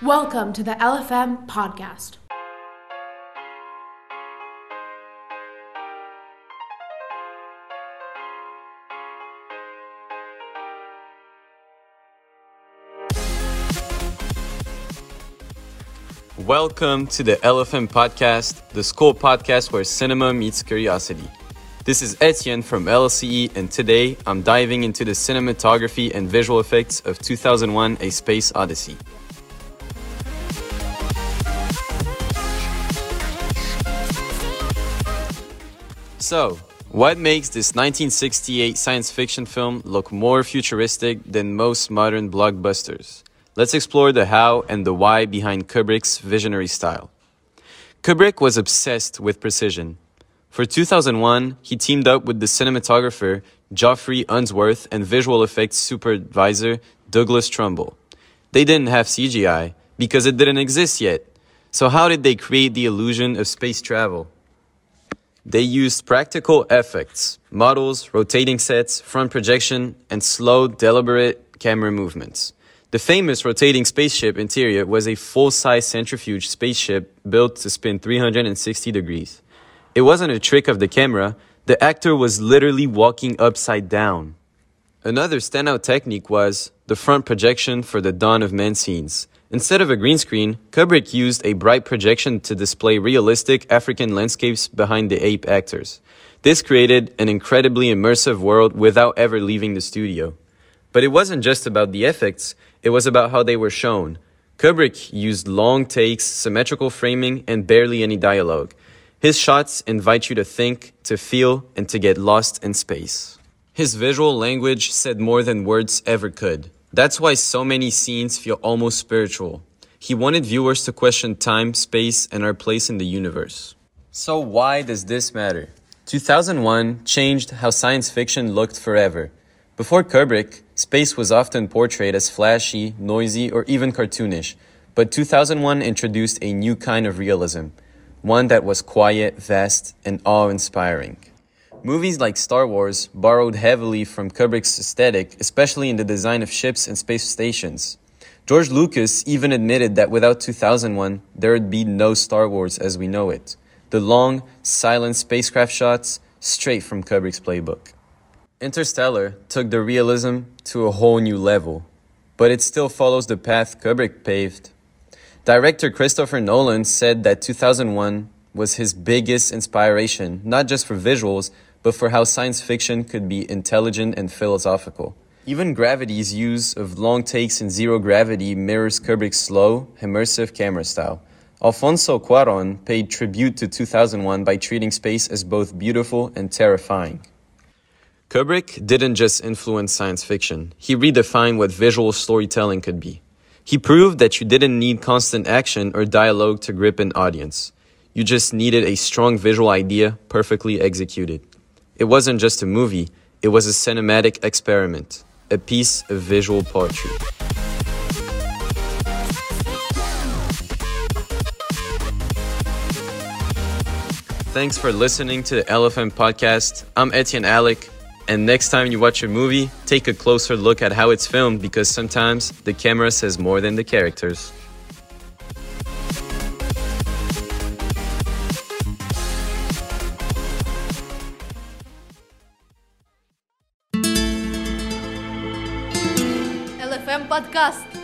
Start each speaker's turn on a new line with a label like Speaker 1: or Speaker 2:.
Speaker 1: Welcome to the LFM podcast.
Speaker 2: Welcome to the LFM podcast, the school podcast where cinema meets curiosity. This is Etienne from LCE, and today I'm diving into the cinematography and visual effects of 2001: A Space Odyssey. So, what makes this 1968 science fiction film look more futuristic than most modern blockbusters? Let's explore the how and the why behind Kubrick's visionary style. Kubrick was obsessed with precision. For 2001, he teamed up with the cinematographer Geoffrey Unsworth and visual effects supervisor Douglas Trumbull. They didn't have CGI because it didn't exist yet. So how did they create the illusion of space travel? They used practical effects, models, rotating sets, front projection, and slow, deliberate camera movements. The famous rotating spaceship interior was a full-size centrifuge spaceship built to spin 360 degrees. It wasn't a trick of the camera, the actor was literally walking upside down. Another standout technique was the front projection for the Dawn of Man scenes. Instead of a green screen, Kubrick used a bright projection to display realistic African landscapes behind the ape actors. This created an incredibly immersive world without ever leaving the studio. But it wasn't just about the effects, it was about how they were shown. Kubrick used long takes, symmetrical framing, and barely any dialogue. His shots invite you to think, to feel, and to get lost in space. His visual language said more than words ever could. That's why so many scenes feel almost spiritual. He wanted viewers to question time, space, and our place in the universe. So why does this matter? 2001 changed how science fiction looked forever. Before Kubrick, space was often portrayed as flashy, noisy, or even cartoonish. But 2001 introduced a new kind of realism, one that was quiet, vast, and awe-inspiring. Movies like Star Wars borrowed heavily from Kubrick's aesthetic, especially in the design of ships and space stations. George Lucas even admitted that without 2001, there would be no Star Wars as we know it. The long, silent spacecraft shots, straight from Kubrick's playbook. Interstellar took the realism to a whole new level, but it still follows the path Kubrick paved. Director Christopher Nolan said that 2001 was his biggest inspiration, not just for visuals, but for how science fiction could be intelligent and philosophical. Even Gravity's use of long takes in zero gravity mirrors Kubrick's slow, immersive camera style. Alfonso Cuarón paid tribute to 2001 by treating space as both beautiful and terrifying. Kubrick didn't just influence science fiction, he redefined what visual storytelling could be. He proved that you didn't need constant action or dialogue to grip an audience. You just needed a strong visual idea perfectly executed. It wasn't just a movie, it was a cinematic experiment, a piece of visual poetry. Thanks for listening to the LFM podcast. I'm Etienne Alec, and next time you watch a movie, take a closer look at how it's filmed because sometimes the camera says more than the characters.
Speaker 3: LFM Podcast.